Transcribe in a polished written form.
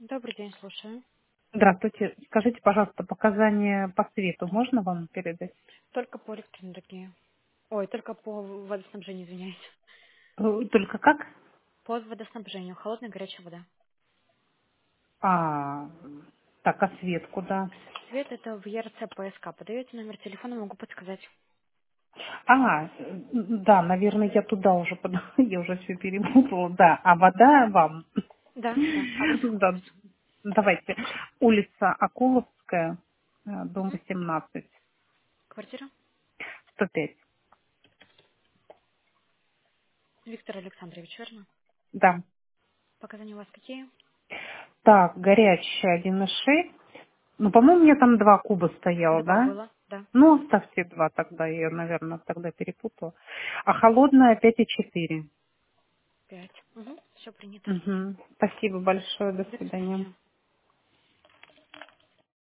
Добрый день, слушаю. Здравствуйте. Скажите, пожалуйста, показания по свету можно вам передать? Только по электроэнергии. Ой, только по водоснабжению, извиняюсь. Только как? По водоснабжению. Холодная, горячая вода. А, так, а свет куда? Свет это в ЕРЦ ПСК. Подаете номер телефона, могу подсказать. Да, наверное, я туда уже подала, я уже все перепутала. Да, а вода вам? Да, да, адрес какой Да, будет? давайте. Улица Акуловская, дом Мгм. 18, Квартира? 105. Виктор Александрович, верно? Да. Показания у вас какие? Так, горячая 1,6. Ну, по-моему, у меня там 2 куба стояло, Два да? было, да. Ну, оставьте 2 тогда, я, наверное, тогда перепутала. А холодная 5,4. Пять. Угу. Все принято. Угу. Спасибо большое, до До свидания. свидания.